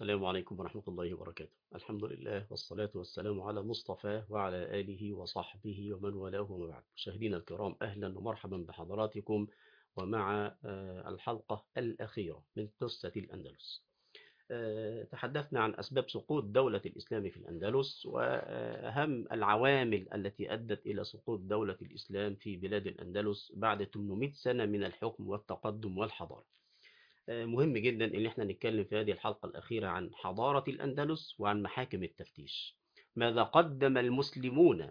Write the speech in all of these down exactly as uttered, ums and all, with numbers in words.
السلام عليكم ورحمة الله وبركاته. الحمد لله والصلاة والسلام على مصطفى وعلى آله وصحبه ومن والاه وما بعد. مشاهدينا الكرام، أهلا ومرحبا بحضراتكم ومع آه، الحلقة الأخيرة من قصة الأندلس. آه، تحدثنا عن أسباب سقوط دولة الإسلام في الأندلس وأهم العوامل التي أدت إلى سقوط دولة الإسلام في بلاد الأندلس بعد ثمانمائة سنة من الحكم والتقدم والحضارة. مهم جدا ان احنا نتكلم في هذه الحلقة الأخيرة عن حضارة الأندلس وعن محاكم التفتيش. ماذا قدم المسلمون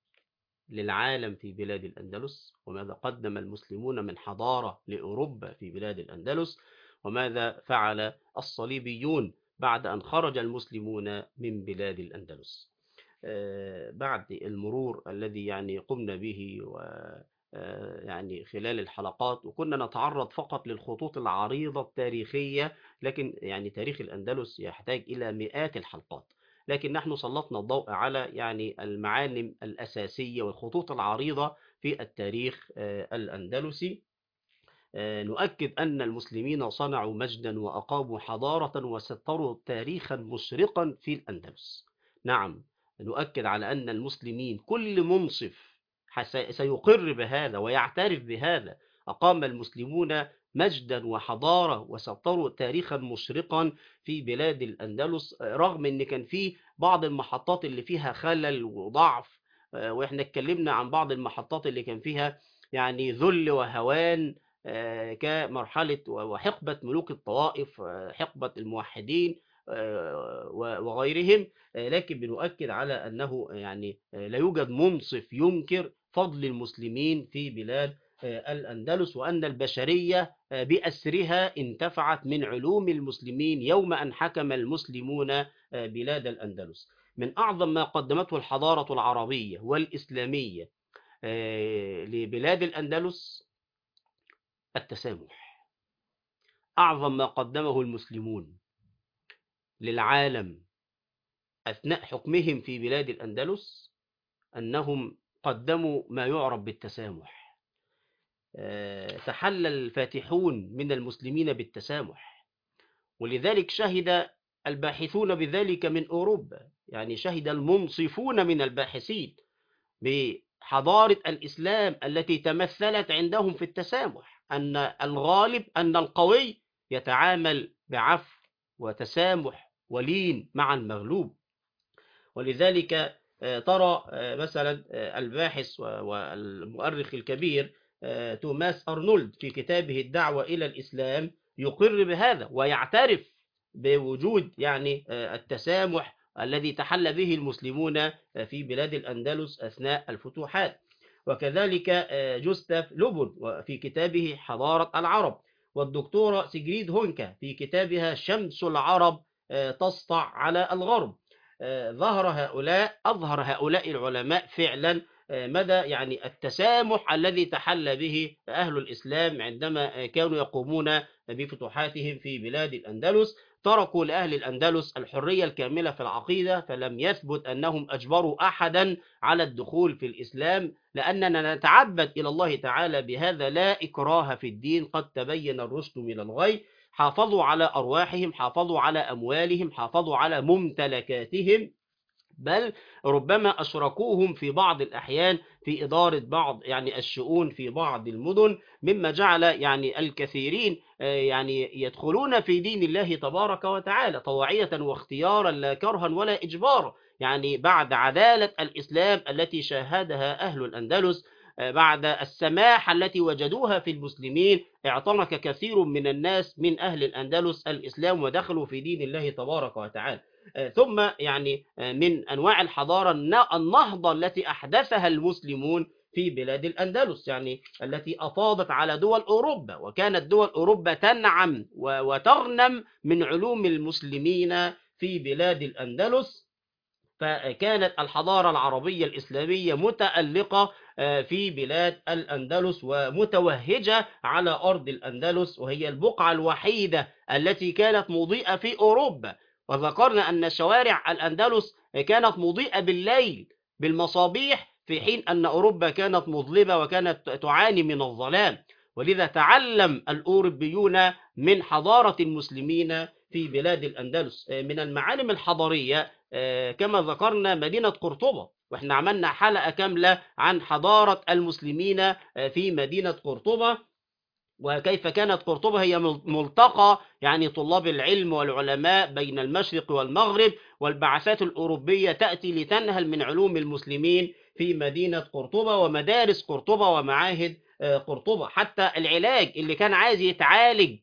للعالم في بلاد الأندلس، وماذا قدم المسلمون من حضارة لأوروبا في بلاد الأندلس، وماذا فعل الصليبيون بعد أن خرج المسلمون من بلاد الأندلس. آه، بعد المرور الذي يعني قمنا به و آه، يعني خلال الحلقات، وكنا نتعرض فقط للخطوط العريضة التاريخية، لكن يعني تاريخ الأندلس يحتاج إلى مئات الحلقات. لكن نحن سلطنا الضوء على يعني المعالم الأساسية والخطوط العريضة في التاريخ آه، الأندلسي. آه، نؤكد أن المسلمين صنعوا مجدا وأقاموا حضارة وسطروا تاريخا مشرقا في الأندلس. نعم، نؤكد على أن المسلمين كل منصف حس- سيقر بهذا ويعترف بهذا. أقام المسلمون مجدا وحضارة وسطروا تاريخا مشرقا في بلاد الأندلس، آه، رغم أن كان في بعض المحطات اللي فيها خلل وضعف. آه، وإحنا اتكلمنا عن بعض المحطات اللي كان فيها يعني ذل وهوان، آه، كمرحلة وحقبة ملوك الطوائف، آه، حقبة الموحدين آه، وغيرهم. آه، لكن بنؤكد على أنه يعني آه، لا يوجد منصف ينكر فضل المسلمين في بلاد آه، الأندلس، وأن البشرية آه، بأسرها انتفعت من علوم المسلمين يوم أن حكم المسلمون آه، بلاد الأندلس. من أعظم ما قدمته الحضارة العربية والإسلامية آه، لبلاد الأندلس التسامح. أعظم ما قدمه المسلمون للعالم أثناء حكمهم في بلاد الأندلس أنهم قدموا ما يعرف بالتسامح. آه، تحلى الفاتحون من المسلمين بالتسامح، ولذلك شهد الباحثون بذلك من أوروبا، يعني شهد المنصفون من الباحثين بحضارة الإسلام التي تمثلت عندهم في التسامح، أن الغالب أن القوي يتعامل بعفو وتسامح ولين مع المغلوب. ولذلك آه، ترى آه، مثلا آه، الباحث والمؤرخ الكبير آه، توماس أرنولد في كتابه الدعوة إلى الإسلام يقر بهذا ويعترف بوجود يعني آه، التسامح الذي تحلى به المسلمون آه، في بلاد الأندلس أثناء الفتوحات. وكذلك آه، جوستاف لوبون في كتابه حضارة العرب، والدكتورة سيجريد هونكا في كتابها شمس العرب آه، تسطع على الغرب. آه، ظهر هؤلاء أظهر هؤلاء العلماء فعلا آه، مدى يعني التسامح الذي تحلى به أهل الإسلام عندما آه، كانوا يقومون بفتوحاتهم في بلاد الأندلس. تركوا لأهل الأندلس الحرية الكاملة في العقيدة، فلم يثبت أنهم أجبروا أحدا على الدخول في الإسلام، لأننا نتعبد إلى الله تعالى بهذا: لا إكراه في الدين، قد تبين الرشد من الغي. حافظوا على أرواحهم، حافظوا على أموالهم، حافظوا على ممتلكاتهم، بل ربما أشركوهم في بعض الأحيان في إدارة بعض يعني الشؤون في بعض المدن، مما جعل يعني الكثيرين آه، يعني يدخلون في دين الله تبارك وتعالى طواعية واختيارا، لا كرها ولا إجبارا. يعني بعد عدالة الإسلام التي شاهدها أهل الأندلس، آه، بعد السماحة التي وجدوها في المسلمين، اعتنق كثير من الناس من أهل الأندلس الإسلام ودخلوا في دين الله تبارك وتعالى. آه، ثم يعني آه، من أنواع الحضارة النهضة التي أحدثها المسلمون في بلاد الأندلس، يعني التي أفاضت على دول أوروبا، وكانت دول أوروبا تنعم وتغنم من علوم المسلمين في بلاد الأندلس. فكانت الحضارة العربية الإسلامية متألقة آه، في بلاد الأندلس ومتوهجة على أرض الأندلس، وهي البقعة الوحيدة التي كانت مضيئة في أوروبا. وذكرنا أن شوارع الأندلس كانت مضيئة بالليل بالمصابيح، في حين أن أوروبا كانت مظلمة وكانت تعاني من الظلام. ولذا تعلم الأوروبيون من حضارة المسلمين في بلاد الأندلس. من المعالم الحضارية كما ذكرنا مدينة قرطبة، واحنا عملنا حلقة كاملة عن حضارة المسلمين في مدينة قرطبة، وكيف كانت قرطبة هي ملتقى يعني طلاب العلم والعلماء بين المشرق والمغرب، والبعثات الأوروبية تأتي لتنهل من علوم المسلمين في مدينة قرطبة ومدارس قرطبة ومعاهد قرطبة. حتى العلاج اللي كان عايز يتعالج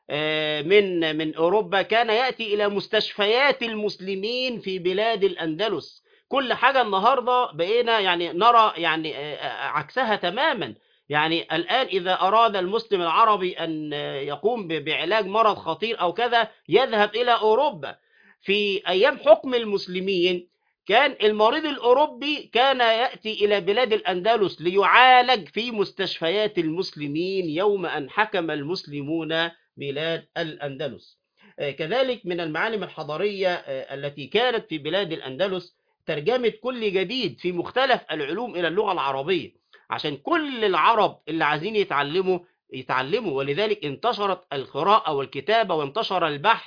من من أوروبا كان يأتي إلى مستشفيات المسلمين في بلاد الأندلس. كل حاجة النهاردة بقينا يعني نرى يعني عكسها تماما. يعني الآن إذا أراد المسلم العربي أن يقوم بعلاج مرض خطير أو كذا يذهب إلى أوروبا. في أيام حكم المسلمين كان المريض الأوروبي كان يأتي إلى بلاد الأندلس ليعالج في مستشفيات المسلمين يوم أن حكم المسلمون بلاد الأندلس. كذلك من المعالم الحضارية التي كانت في بلاد الأندلس ترجمة كل جديد في مختلف العلوم إلى اللغة العربية، عشان كل العرب اللي عايزين يتعلموا يتعلموا، ولذلك انتشرت القراءة والكتابة وانتشر البحث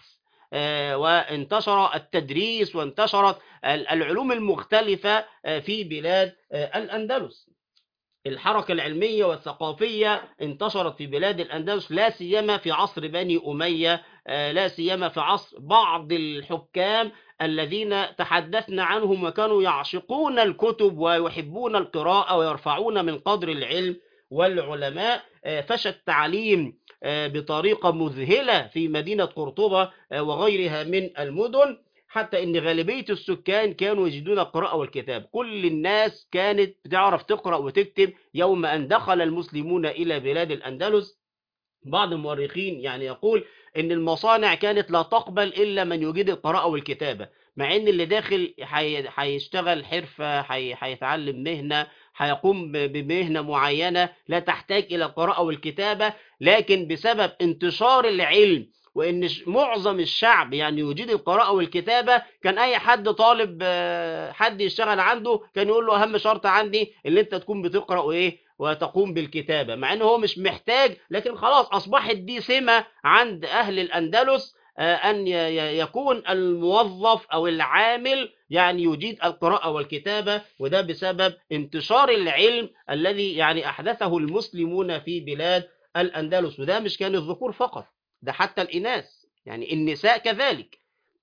وانتشر التدريس وانتشرت العلوم المختلفة في بلاد الأندلس. الحركة العلمية والثقافية انتشرت في بلاد الأندلس لا سيما في عصر بني أمية، لا سيما في عصر بعض الحكام الذين تحدثنا عنهم وكانوا يعشقون الكتب ويحبون القراءة ويرفعون من قدر العلم والعلماء. فشى التعليم بطريقة مذهلة في مدينة قرطبة وغيرها من المدن، حتى ان غالبية السكان كانوا يجدون القراءة والكتاب. كل الناس كانت بتعرف تقرأ وتكتب يوم ان دخل المسلمون الى بلاد الاندلس. بعض المؤرخين يعني يقول ان المصانع كانت لا تقبل الا من يجيد القراءة والكتابة، مع ان اللي داخل هيشتغل حرفة، هيتعلم مهنة، هيقوم بمهنة معينة لا تحتاج الى القراءة والكتابة، لكن بسبب انتشار العلم وان معظم الشعب يعني يجيد القراءة والكتابة كان اي حد طالب حد يشتغل عنده كان يقول له اهم شرط عندي اللي انت تكون بتقرأ وايه وتقوم بالكتابة، مع انه هو مش محتاج، لكن خلاص اصبحت دي سمة عند اهل الاندلس ان يكون الموظف او العامل يعني يجيد القراءة والكتابة، وده بسبب انتشار العلم الذي يعني احدثه المسلمون في بلاد الاندلس. وده مش كان الذكور فقط، ده حتى الإناث، يعني النساء كذلك.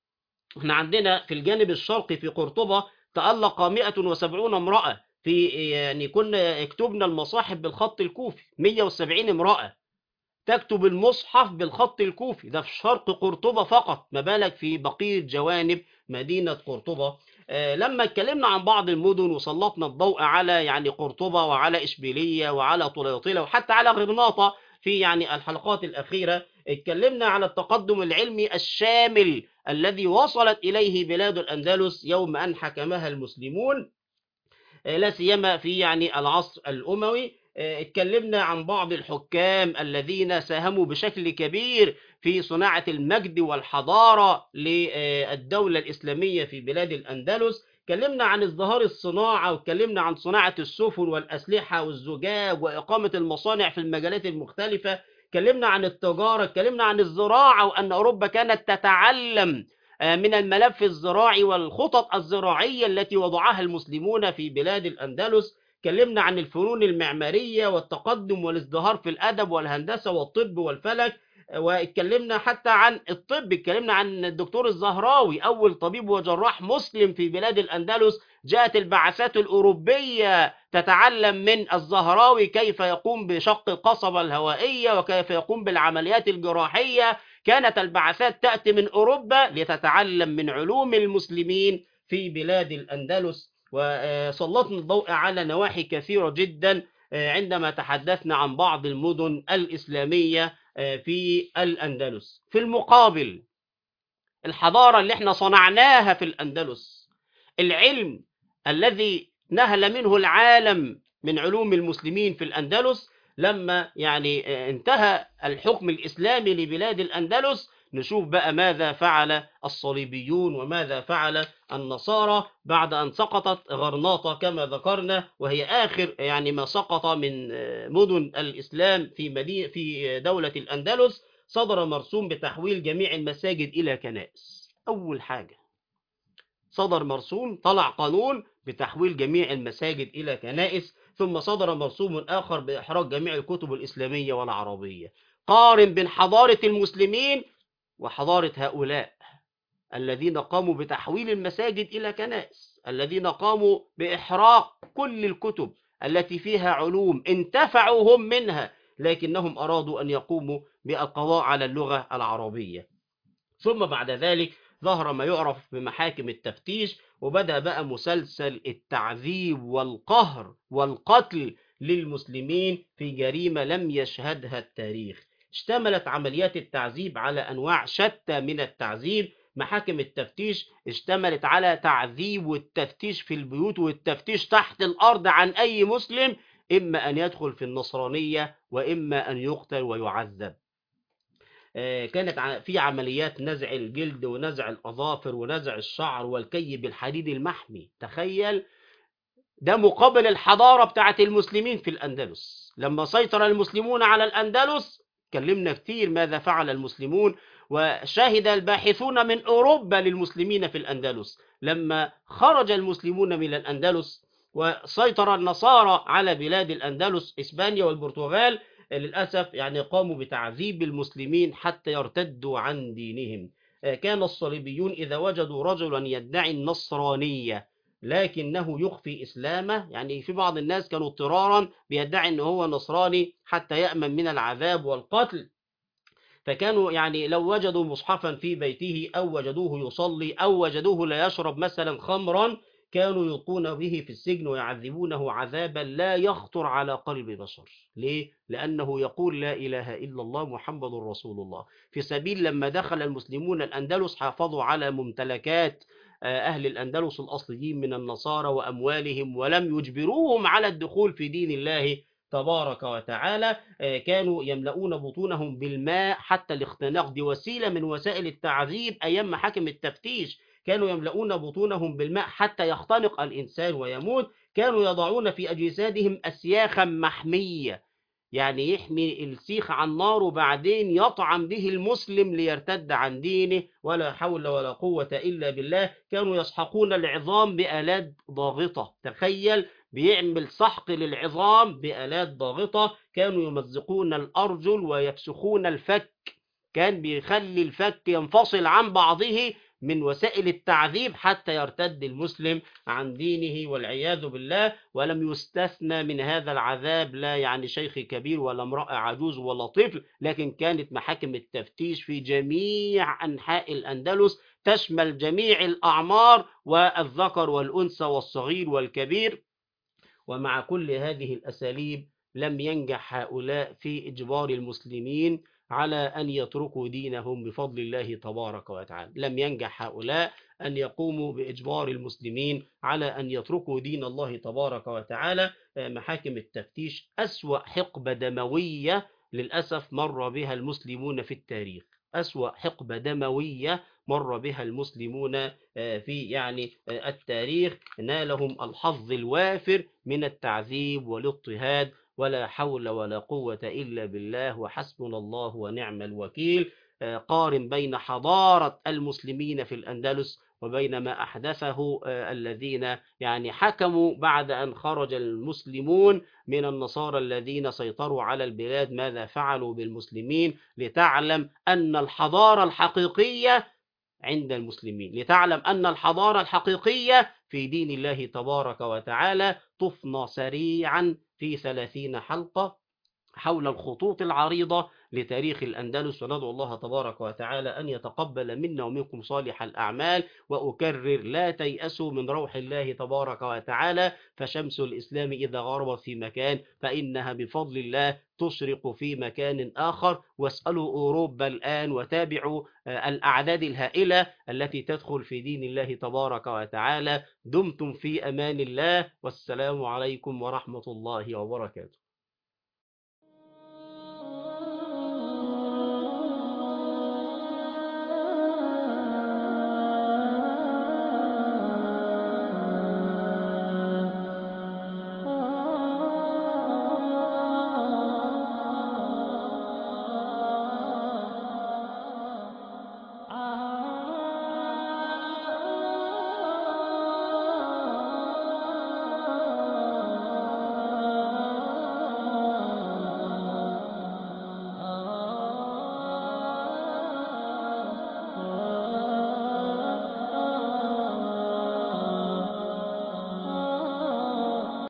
احنا عندنا في الجانب الشرقي في قرطبة تألق مئة وسبعون امرأة في يعني كنا يكتبنا المصاحف بالخط الكوفي، مئة وسبعين امرأة تكتب المصحف بالخط الكوفي، ده في شرق قرطبة فقط، ما بالك في بقية جوانب مدينة قرطبة. آه لما اتكلمنا عن بعض المدن وسلطنا الضوء على يعني قرطبة وعلى إشبيلية وعلى طليطلة وحتى على غرناطة في يعني الحلقات الأخيرة، اتكلمنا على التقدم العلمي الشامل الذي وصلت إليه بلاد الأندلس يوم أن حكمها المسلمون، لا سيما في يعني العصر الأموي. اتكلمنا عن بعض الحكام الذين ساهموا بشكل كبير في صناعة المجد والحضارة للدولة الإسلامية في بلاد الأندلس. اتكلمنا عن ازدهار الصناعة، واتكلمنا عن صناعة السفن والأسلحة والزجاج وإقامة المصانع في المجالات المختلفة. اتكلمنا عن التجارة، اتكلمنا عن الزراعة، وأن أوروبا كانت تتعلم من الملف الزراعي والخطط الزراعية التي وضعها المسلمون في بلاد الأندلس. اتكلمنا عن الفنون المعمارية والتقدم والازدهار في الأدب والهندسة والطب والفلك، واتكلمنا حتى عن الطب، اتكلمنا عن الدكتور الزهراوي أول طبيب وجراح مسلم في بلاد الأندلس. جاءت البعثات الأوروبية تتعلم من الزهراوي كيف يقوم بشق القصبة الهوائية وكيف يقوم بالعمليات الجراحية. كانت البعثات تأتي من أوروبا لتتعلم من علوم المسلمين في بلاد الأندلس. وسلطنا الضوء على نواحي كثيرة جدا عندما تحدثنا عن بعض المدن الإسلامية في الأندلس. في المقابل الحضارة اللي احنا صنعناها في الأندلس، العلم الذي نهل منه العالم من علوم المسلمين في الأندلس، لما يعني انتهى الحكم الإسلامي لبلاد الأندلس نشوف بقى ماذا فعل الصليبيون وماذا فعل النصارى بعد أن سقطت غرناطة كما ذكرنا، وهي آخر يعني ما سقط من مدن الإسلام في مدينة في دولة الأندلس. صدر مرسوم بتحويل جميع المساجد إلى كنائس. أول حاجة صدر مرسوم، طلع قانون بتحويل جميع المساجد إلى كنائس. ثم صدر مرسوم آخر بإحراق جميع الكتب الإسلامية والعربية. قارن بين حضارة المسلمين وحضارة هؤلاء الذين قاموا بتحويل المساجد إلى كنائس، الذين قاموا بإحراق كل الكتب التي فيها علوم انتفعوا هم منها، لكنهم أرادوا أن يقوموا بالقضاء على اللغة العربية. ثم بعد ذلك ظهر ما يعرف بمحاكم التفتيش، وبدأ بقى مسلسل التعذيب والقهر والقتل للمسلمين في جريمة لم يشهدها التاريخ. اشتملت عمليات التعذيب على أنواع شتى من التعذيب. محاكم التفتيش اشتملت على تعذيب والتفتيش في البيوت والتفتيش تحت الأرض عن أي مسلم، إما أن يدخل في النصرانية وإما أن يقتل ويعذب. كانت في عمليات نزع الجلد ونزع الأظافر ونزع الشعر والكي بالحديد المحمي. تخيل، ده مقابل الحضارة بتاعت المسلمين في الأندلس. لما سيطر المسلمون على الأندلس كلمنا كتير ماذا فعل المسلمون، وشهد الباحثون من أوروبا للمسلمين في الأندلس. لما خرج المسلمون من الأندلس وسيطر النصارى على بلاد الأندلس إسبانيا والبرتغال، للأسف يعني قاموا بتعذيب المسلمين حتى يرتدوا عن دينهم. كان الصليبيون إذا وجدوا رجلا يدعي النصرانية لكنه يخفي إسلامه، يعني في بعض الناس كانوا اضطرارا بيدعي أنه هو نصراني حتى يأمن من العذاب والقتل، فكانوا يعني لو وجدوا مصحفا في بيته أو وجدوه يصلي أو وجدوه لا يشرب مثلا خمرا كانوا يلقون به في السجن ويعذبونه عذابا لا يخطر على قلب بشر. ليه؟ لأنه يقول لا إله إلا الله محمد رسول الله. في سبيل لما دخل المسلمون الأندلس حافظوا على ممتلكات أهل الأندلس الأصليين من النصارى وأموالهم، ولم يجبروهم على الدخول في دين الله تبارك وتعالى. كانوا يملؤون بطونهم بالماء حتى الاختناق، دي وسيلة من وسائل التعذيب أيام محاكم التفتيش. كانوا يملؤون بطونهم بالماء حتى يختنق الإنسان ويموت. كانوا يضعون في أجسادهم أسياخا محمية، يعني يحمي السيخ عن نار وبعدين يطعن به المسلم ليرتد عن دينه، ولا حول ولا قوة إلا بالله. كانوا يسحقون العظام بآلات ضاغطة. تخيل، بيعمل سحق للعظام بآلات ضاغطة. كانوا يمزقون الأرجل ويفسخون الفك، كان بيخلي الفك ينفصل عن بعضه من وسائل التعذيب حتى يرتد المسلم عن دينه والعياذ بالله. ولم يستثنى من هذا العذاب لا يعني شيخ كبير ولا امرأة عجوز ولا طفل، لكن كانت محاكم التفتيش في جميع أنحاء الأندلس تشمل جميع الأعمار والذكر والأنثى والصغير والكبير. ومع كل هذه الأساليب لم ينجح هؤلاء في إجبار المسلمين على أن يتركوا دينهم بفضل الله تبارك وتعالى. لم ينجح هؤلاء أن يقوموا بإجبار المسلمين على أن يتركوا دين الله تبارك وتعالى. محاكم التفتيش أسوأ حقبة دموية للأسف مر بها المسلمون في التاريخ. أسوأ حقبة دموية مر بها المسلمون في يعني التاريخ. نالهم الحظ الوافر من التعذيب والاضطهاد، ولا حول ولا قوة إلا بالله، وحسبنا الله ونعم الوكيل. قارن بين حضارة المسلمين في الأندلس وبين ما أحدثه الذين يعني حكموا بعد أن خرج المسلمون من النصارى الذين سيطروا على البلاد، ماذا فعلوا بالمسلمين، لتعلم أن الحضارة الحقيقية عند المسلمين، لتعلم أن الحضارة الحقيقية في دين الله تبارك وتعالى. تفنى سريعا في ثلاثين حلقة حول الخطوط العريضة لتاريخ الأندلس، وندعو الله تبارك وتعالى أن يتقبل منا ومنكم صالح الأعمال. وأكرر، لا تيأسوا من روح الله تبارك وتعالى، فشمس الإسلام إذا غربت في مكان فإنها بفضل الله تشرق في مكان آخر. واسألوا أوروبا الآن وتابعوا الأعداد الهائلة التي تدخل في دين الله تبارك وتعالى. دمتم في أمان الله، والسلام عليكم ورحمة الله وبركاته.